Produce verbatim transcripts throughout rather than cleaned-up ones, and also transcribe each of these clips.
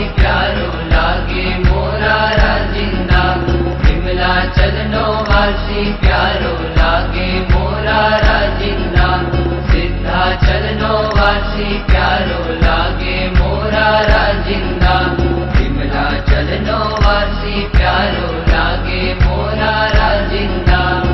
प्यारो लागे मोरा राजिंदा। विमला चलनो वासी प्यारो लागे मोरा राजिंदा। सिद्धा चलनो वासी प्यारो लागे मोरा राजिंदा। विमला चलनो वासी प्यारो लागे मोरा राजिंदा।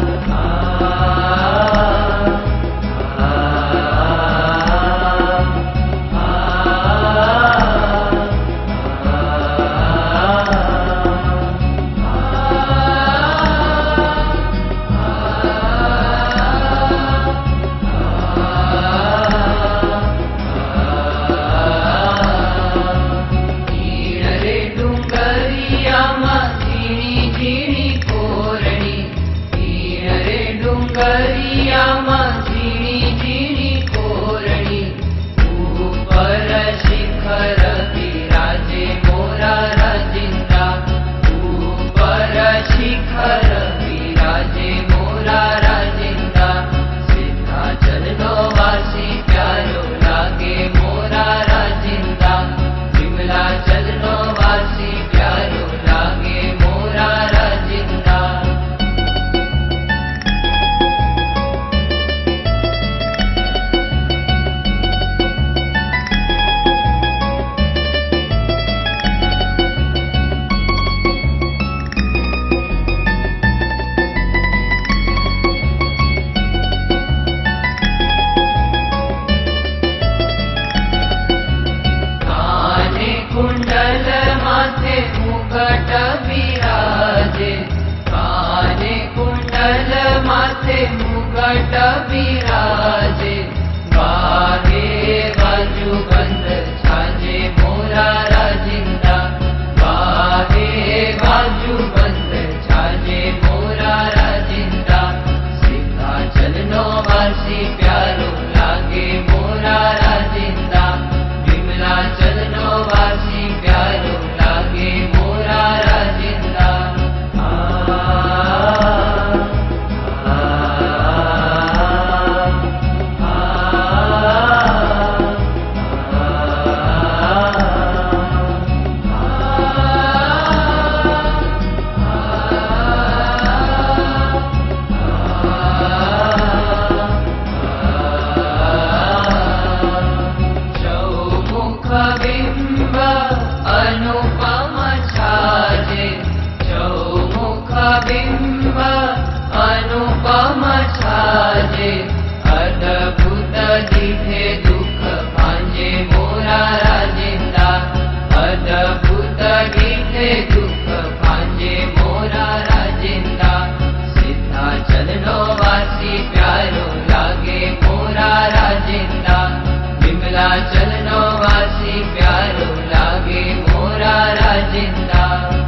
मुकुट विराजे बाहे बाजूबंद छाजे मोरा राजिंदा। बाहे बाजूबंद छाजे मोरा राजिंदा। सिद्धा चलनो वासी प्यारो लागे मोरा राजिंदा। विमला चलनो वासी प्यारो लागे मोरा राजिंदा। बिंब अनुपम छाजे अद्भुत दिखे दुख भांजे मोरा राजिंदा। अद्भुत दिखे दुख भांजे मोरा राजिंदा। सिद्धा चलनो वासी प्यारो लागे मोरा राजिंदा। विमला चलनो वासी प्यारो लागे मोरा राजिंदा।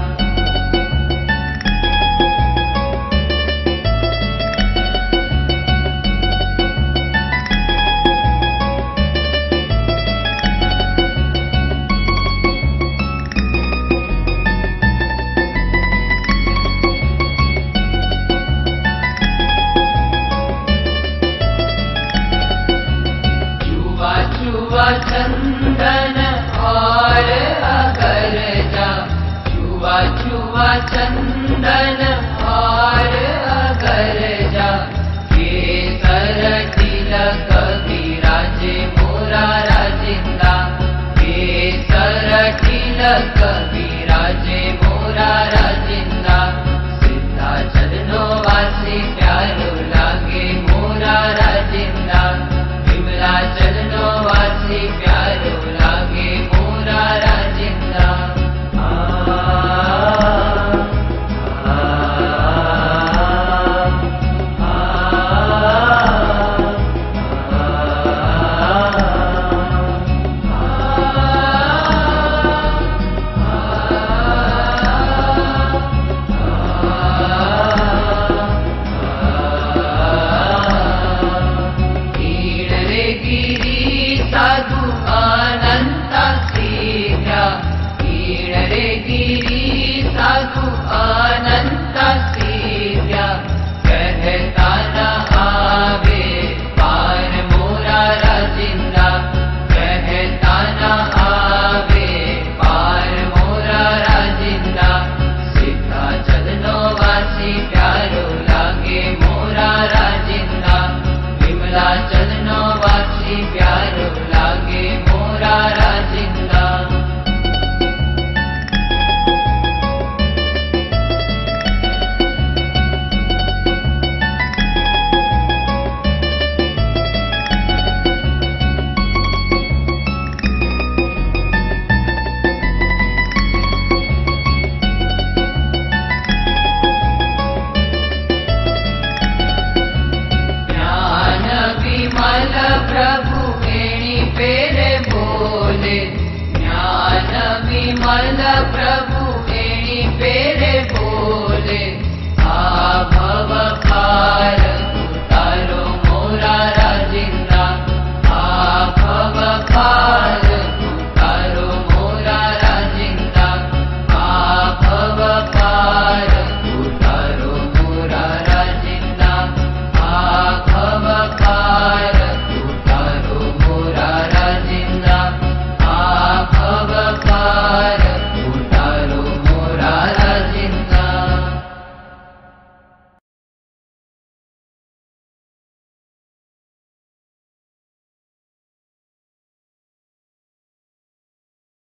चंदन और अगरजा छुआ छुआ चंदन और अगरजा। केसर तिलक विराजे मोरा राजिंदा। केसर तिलक